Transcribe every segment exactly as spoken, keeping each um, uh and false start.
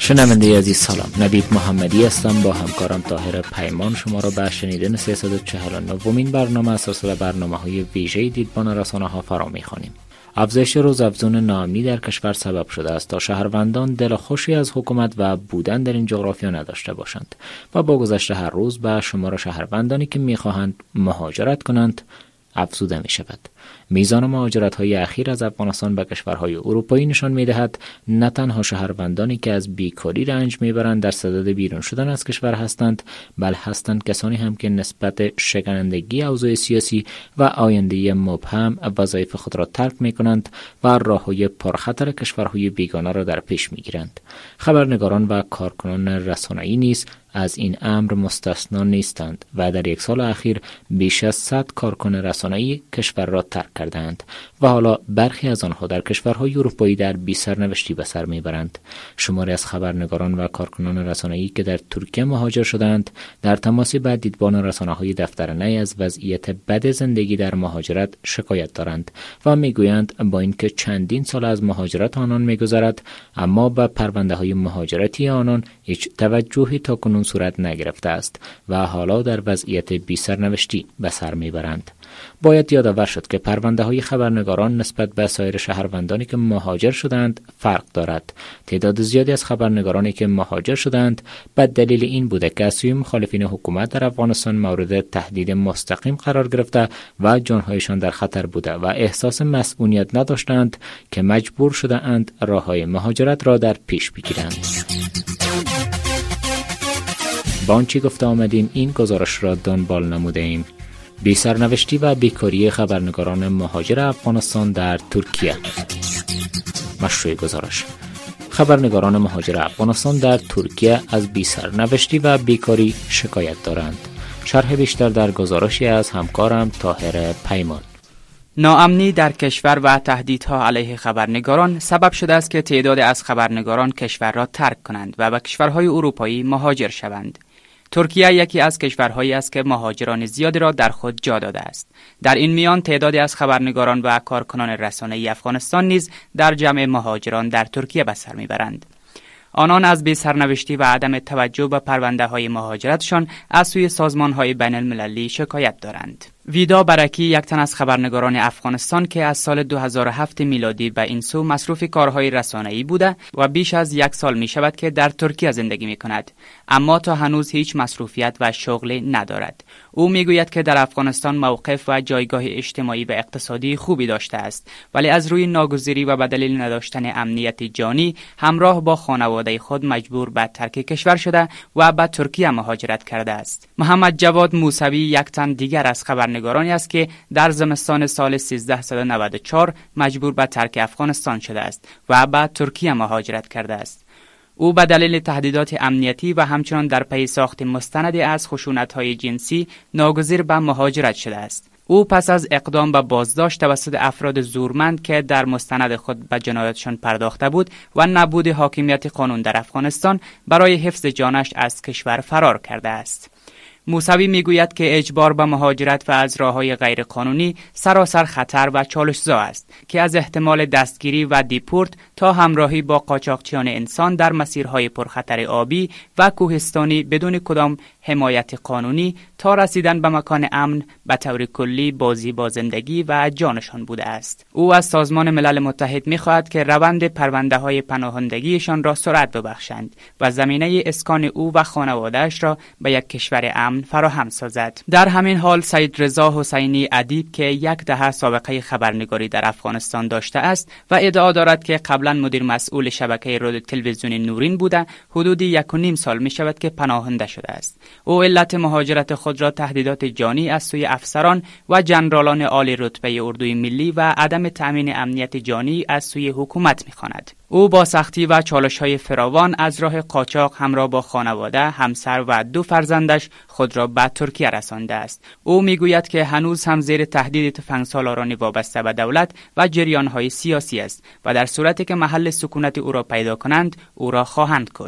شنونده عزیز سلام، نوید محمدی هستم. با همکارم طاهر پیمان شما را به شنیدن سیصد و چهل و نومین برنامه از سلسله برنامه‌های ویژه دیدبان رسانه‌ها فرا می‌خوانیم. افزایش روزافزون ناامنی در کشور سبب شده است تا شهروندان دل خوشی از حکومت و بودن در این جغرافیا نداشته باشند و با گذشت هر روز به شمار شهروندانی که می‌خواهند مهاجرت کنند افزوده می‌شود. میزان مهاجرت‌های اخیر از افغانستان به کشورهای اروپایی نشان می‌دهد نه تنها شهروندانی که از بیکاری رنج می‌برند در صدد بیرون شدن از کشور هستند، بل هستند کسانی هم که نسبت شکنندگی اوضاع سیاسی و آینده مبهم وظایف خود را ترک می‌کنند و راه‌های پرخطر کشورهای بیگانه را در پیش می‌گیرند. خبرنگاران و کارکنان رسانه‌ای نیز از این امر مستثنا نیستند و در یک سال اخیر بیش از صد کارکن رسانه‌ای کشور را ترک کردند و حالا برخی از آنها در کشورهای اروپایی در بی سرنوشتی به سر میبرند. شماری از خبرنگاران و کارکنان رسانه‌ای که در ترکیه مهاجر شدند در تماس با دیدبان رسانه‌های دفتر نی از وضعیت بد زندگی در مهاجرت شکایت دارند و میگویند با اینکه چندین سال از مهاجرت آنان میگذرد اما به پرونده‌های مهاجرتی آنان هیچ توجهی تاکنون صورت نگرفته است و حالا در وضعیت بی سرنوشتی به سر میبرند. باید یادآور شد که پرونده های خبرنگاران نسبت به سایر شهروندانی که مهاجر شدند فرق دارد. تعداد زیادی از خبرنگارانی که مهاجر شدند به دلیل این بوده که از سوی مخالفین حکومت در افغانستان مورد تهدید مستقیم قرار گرفته و جانهایشان در خطر بوده و احساس مسئولیت نداشتند که مجبور شده اند راههای مهاجرت را در پیش بگیرند. با آنچه گفته آمدیم این گزارش را دنبال نموده ایم. بی سرنوشتی و بیکاری خبرنگاران مهاجر افغانستان در ترکیه. مشروع گزارش: خبرنگاران مهاجر افغانستان در ترکیه از بی سرنوشتی و بیکاری شکایت دارند. شرح بیشتر در گزارشی از همکارم طاهر پیمان. ناامنی در کشور و تهدیدها علیه خبرنگاران سبب شده است که تعداد از خبرنگاران کشور را ترک کنند و به کشورهای اروپایی مهاجر شوند. ترکیه یکی از کشورهایی است که مهاجران زیادی را در خود جا داده است. در این میان تعدادی از خبرنگاران و کارکنان رسانه‌ای افغانستان نیز در جمع مهاجران در ترکیه به سر میبرند. آنان از بی سرنوشتی و عدم توجه به پرونده‌های مهاجرتشان از سوی سازمان‌های بین‌المللی شکایت دارند. ویدا برکی، یک تن از خبرنگاران افغانستان که از سال دو هزار و هفت میلادی به این سو مصروف کارهای رسانه‌ای بوده و بیش از یک سال می شود که در ترکیه زندگی می کند، اما تا هنوز هیچ مصروفیت و شغلی ندارد. او می گوید که در افغانستان موقف و جایگاه اجتماعی و اقتصادی خوبی داشته است، ولی از روی ناگزیری و به دلیل نداشتن امنیت جانی همراه با خانواده خود مجبور به ترک کشور شده و به ترکیه مهاجرت کرده است. محمد جواد موسوی یک تن دیگر از خبرنگاران نگارانی است که در زمستان سال سیزده و نود و چهار مجبور به ترک افغانستان شده است و به ترکیه مهاجرت کرده است. او به دلیل تهدیدات امنیتی و همچنان در پی ساخت مستندی از خشونت‌های جنسی ناگزیر به مهاجرت شده است. او پس از اقدام به بازداشت توسط افراد زورمند که در مستند خود به جنایاتشان پرداخته بود و نبود حاکمیت قانون در افغانستان برای حفظ جانش از کشور فرار کرده است. موسوی میگوید که اجبار به مهاجرت و از راه‌های غیرقانونی سراسر خطر و چالش‌زا است که از احتمال دستگیری و دیپورت تا همراهی با قاچاقچیان انسان در مسیرهای پرخطر آبی و کوهستانی بدون کدام حمایت قانونی تا رسیدن به مکان امن به طور کلی بازی با زندگی و جانشان بوده است. او از سازمان ملل متحد می‌خواهد که روند پرونده‌های پناهندگیشان را سرعت ببخشند و زمینه اسکان او و خانواده‌اش را به یک کشور امن فراهم سازد. در همین حال سید رضا حسینی ادیب که یک دهه سابقه خبرنگاری در افغانستان داشته است و ادعا دارد که قبلا مدیر مسئول شبکه رادیو تلویزیون نورین بوده، حدود یک و نیم سال می شود که پناهنده شده است. او علت مهاجرت خود را تهدیدات جانی از سوی افسران و جنرالان عالی رتبه اردوی ملی و عدم تامین امنیت جانی از سوی حکومت می خواند. او با سختی و چالش‌های فراوان از راه قاچاق همراه با خانواده، همسر و دو فرزندش خود را به ترکیه رسانده است. او میگوید که هنوز هم زیر تهدید تفنگسالارانی وابسته به دولت و جریان‌های سیاسی است و در صورتی که محل سکونت او را پیدا کنند، او را خواهند کشت.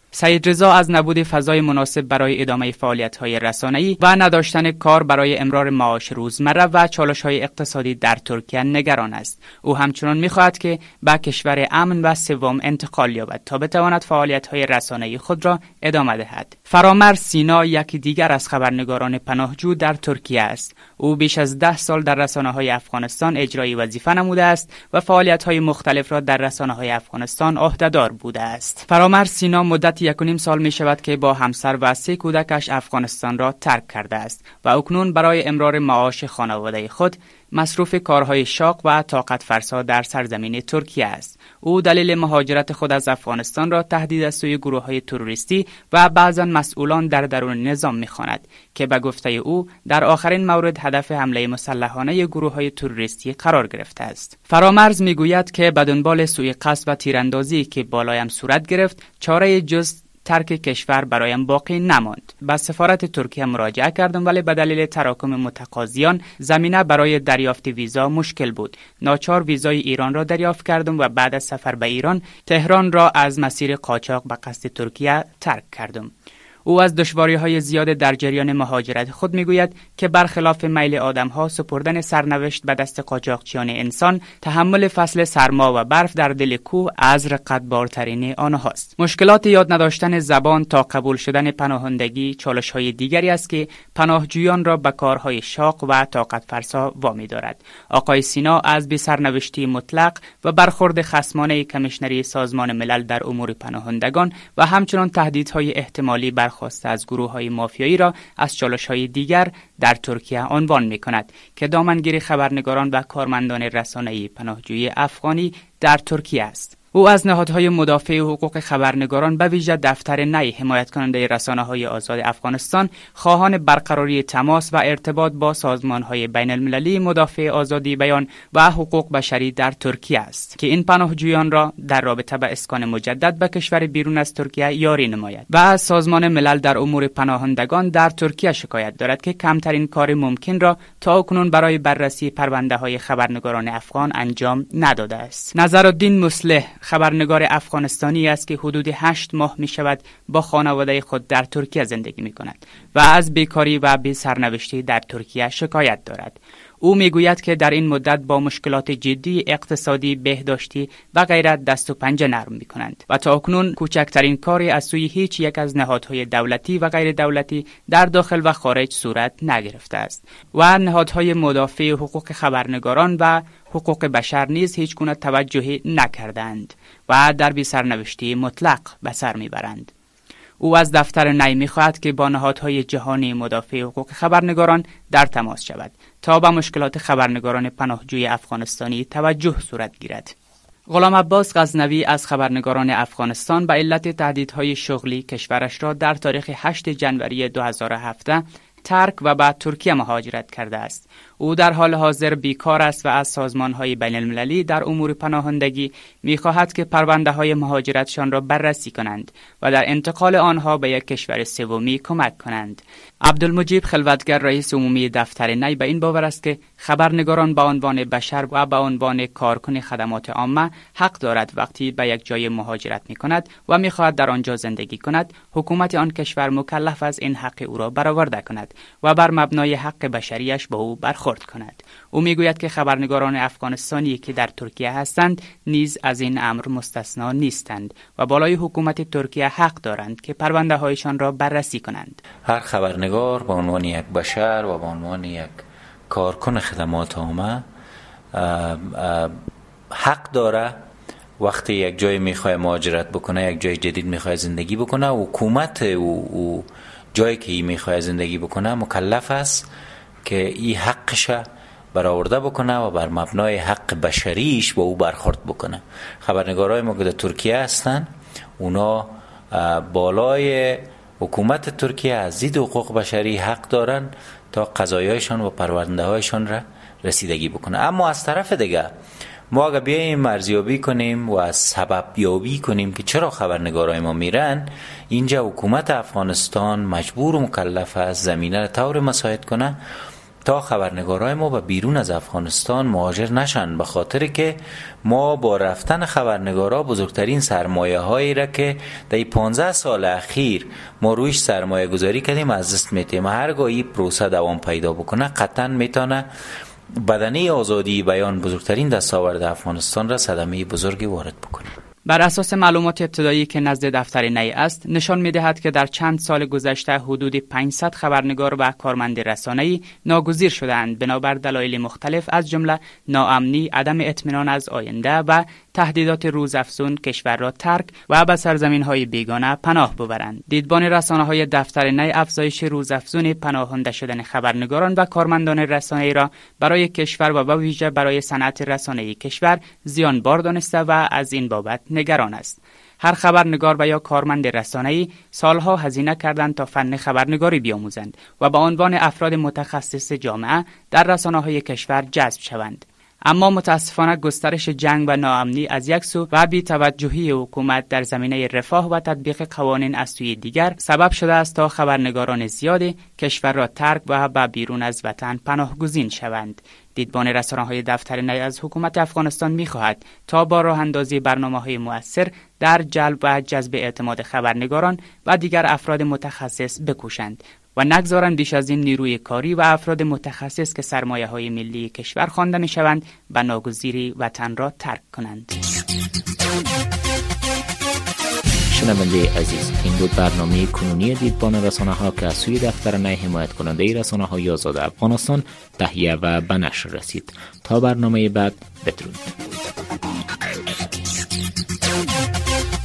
سید رضا از نبود فضای مناسب برای ادامه فعالیت‌های رسانه‌ای و نداشتن کار برای امرار معاش روزمره و چالش‌های اقتصادی در ترکیه نگران است. او همچنان می‌خواهد که به کشور امن و سوم انتقال یابد تا بتواند فعالیت‌های رسانه‌ای خود را ادامه دهد. فرامرز سینا یکی دیگر از خبرنگاران پناهجو در ترکیه است. او بیش از ده سال در رسانه‌های افغانستان اجرای وظیفه نموده است و فعالیت‌های مختلف را در رسانه‌های افغانستان عهده‌دار بوده است. فرامرز سینا مدت یک و نیم سال می شود که با همسر و سه کودکش افغانستان را ترک کرده است و اکنون برای امرار معاش خانواده خود مصروف کارهای شاق و طاقت فرسا در سرزمین ترکیه است. او دلیل مهاجرت خود از افغانستان را تهدید از سوی گروه‌های تروریستی و بعضا مسئولان در درون نظام می‌خواند که به گفته او در آخرین مورد هدف حمله مسلحانه گروه‌های تروریستی قرار گرفته است. فرامرز می‌گوید که به دنبال سوء قصد و تیراندازی که بالایم صورت گرفت چاره جز ترک کشور برایم باقی نماند. به سفارت ترکیه مراجعه کردم ولی به دلیل تراکم متقاضیان زمینه برای دریافت ویزا مشکل بود. ناچار ویزای ایران را دریافت کردم و بعد از سفر به ایران تهران را از مسیر قاچاق به قصد ترکیه ترک کردم. او از دشواری‌های زیاد در جریان مهاجرت خود میگوید که برخلاف میل آدم‌ها سپردن سرنوشت به دست قاچاقچیان انسان تحمل فصل سرما و برف در دل کوه از رقتبارترین آنهاست. مشکلات یاد نداشتن زبان تا قبول شدن پناهندگی چالش‌های دیگری است که پناهجویان را به کارهای شاق و طاقت فرسا وامی دارد. آقای سینا از بی سرنوشتی مطلق و برخورد خصمانه کمیشنری سازمان ملل در امور پناهندگان و همچنین تهدیدهای احتمالی برخواسته از گروه‌های مافیایی را از چالش‌های دیگر در ترکیه عنوان می‌کند که دامنگیری خبرنگاران و کارمندان رسانه‌ای پناهجویی افغانی در ترکیه است. او از نهادهای مدافع حقوق خبرنگاران به ویژه دفتر نی حمایت کننده رسانه‌های آزاد افغانستان خواهان برقراری تماس و ارتباط با سازمان‌های بین المللی مدافع آزادی بیان و حقوق بشری در ترکیه است که این پناهجویان را در رابطه با اسکان مجدد به کشور بیرون از ترکیه یاری نماید و از سازمان ملل در امور پناهندگان در ترکیه شکایت دارد که کمترین کار ممکن را تا اکنون برای بررسی پرونده‌های خبرنگاران افغان انجام نداده است. نظرالدین مصلح خبرنگار افغانستانی است که حدود هشت ماه می شود با خانواده خود در ترکیه زندگی می کند و از بیکاری و بی سرنوشتی در ترکیه شکایت دارد. او می گوید که در این مدت با مشکلات جدی اقتصادی، بهداشتی و غیره دست و پنجه نرم می کنند و تا اکنون کوچکترین کاری از سوی هیچ یک از نهادهای دولتی و غیر دولتی در داخل و خارج صورت نگرفته است و نهادهای مدافع حقوق خبرنگاران و حقوق بشر نیز هیچ گونه توجهی نکردند و در بی سرنوشتی مطلق به سر میبرند. او از دفتر نی می‌خواهد که با نهادهای جهانی مدافع حقوق خبرنگاران در تماس شود تا به مشکلات خبرنگاران پناهجوی افغانستانی توجه صورت گیرد. غلام عباس غزنوی از خبرنگاران افغانستان به علت تهدیدهای شغلی کشورش را در تاریخ هشتم ژانویه دو هزار و هفده ترک و بعد ترکیه مهاجرت کرده است. او در حال حاضر بیکار است و از سازمان‌های بین المللی در امور پناهندگی می‌خواهد که پرونده‌های مهاجرتشان را بررسی کنند و در انتقال آنها به یک کشور سومی کمک کنند. عبدالمجید خلوتگر رئیس عمومی دفتر نی به این باور است که خبرنگاران به عنوان بشر و به عنوان کارکن خدمات عامه حق دارد وقتی به یک جای مهاجرت می‌کند و می‌خواهد در آنجا زندگی کند، حکومت آن کشور مکلف است این حق او را برآورده کند و بر مبنای حق بشریش با او برخورد کند. او میگوید که خبرنگاران افغانستانی که در ترکیه هستند نیز از این امر مستثنا نیستند و بالای حکومت ترکیه حق دارند که پرونده هایشان را بررسی کنند. هر خبرنگار به عنوان یک بشر و به عنوان یک کارکن خدمات عامه حق داره وقتی یک جای میخواد مهاجرت بکنه، یک جای جدید میخواد زندگی بکنه، حکومت او جایی که ای میخواد زندگی بکنه مکلف است که ای حقش برآورده بکنه و بر مبنای حق بشریش با او برخورد بکنه. خبرنگارای ما که در ترکیه هستن اونا بالای حکومت ترکیه از دید حقوق بشری حق دارن تا قضایایشان و پرونده هایشان را رسیدگی بکنه. اما از طرف دیگه ما اگه بیاییم ارزیابی کنیم و از سبب یابی کنیم که چرا خبرنگارای ما میرن، اینجا حکومت افغانستان مجبور و مکلف است زمینه را طور مساعد کنه تا خبرنگارای ما به بیرون از افغانستان مهاجر نشن، به خاطر که ما با رفتن خبرنگارا بزرگترین سرمایه هایی را که در پانزده سال اخیر ما رویش سرمایه گذاری کردیم از دست میتیم. هرگاه این پروسه دوام پیدا بکنه قطعا میتونه بدنه آزادی بیان، بزرگترین دستاورد افغانستان را صدمه بزرگی وارد بکنه. بر اساس معلومات ابتدایی که نزد دفتر نی است، نشان می‌دهد که در چند سال گذشته حدود پانصد خبرنگار و کارمند رسانه‌ای ناگزیر شدند بنابر دلایل مختلف، از جمله ناامنی، عدم اطمینان از آینده و تهدیدات روزافزون کشور را ترک و به سرزمین‌های بیگانه پناه ببرند. دیدبان رسانه‌های دفتر نی افزایش روزافزون پناهنده شدن خبرنگاران و کارمندان رسانه‌ای را برای کشور و به ویژه برای صنعت رسانه‌ای کشور زیانبار دانسته و از این بابت نگران است. هر خبرنگار و یا کارمند رسانه‌ای سالها هزینه کردند تا فن خبرنگاری بیاموزند و به عنوان افراد متخصص جامعه در رسانه‌های کشور جذب شوند. اما متاسفانه گسترش جنگ و ناامنی از یک سو و بی‌توجهی حکومت در زمینه رفاه و تطبیق قوانین از سوی دیگر سبب شده است تا خبرنگاران زیادی کشور را ترک و به بیرون از وطن پناهگزین شوند. دیدبان رسانه‌های دفتر نی از حکومت افغانستان می‌خواهد تا با راه اندازی برنامه‌های مؤثر در جلب و جذب اعتماد خبرنگاران و دیگر افراد متخصص بکوشند و نگذارند بیش از این نیروی کاری و افراد متخصص که سرمایه‌های ملی کشور خوانده می‌شوند به ناگزیری وطن را ترک کنند. شنونده عزیز، این بود برنامه کنونی دیدبان رسانه‌ها که از سوی دفتر نی حمایت کننده رسانه‌های آزاد افغانستان تهیه و به نشر رسید. تا برنامه بعد، بدرود.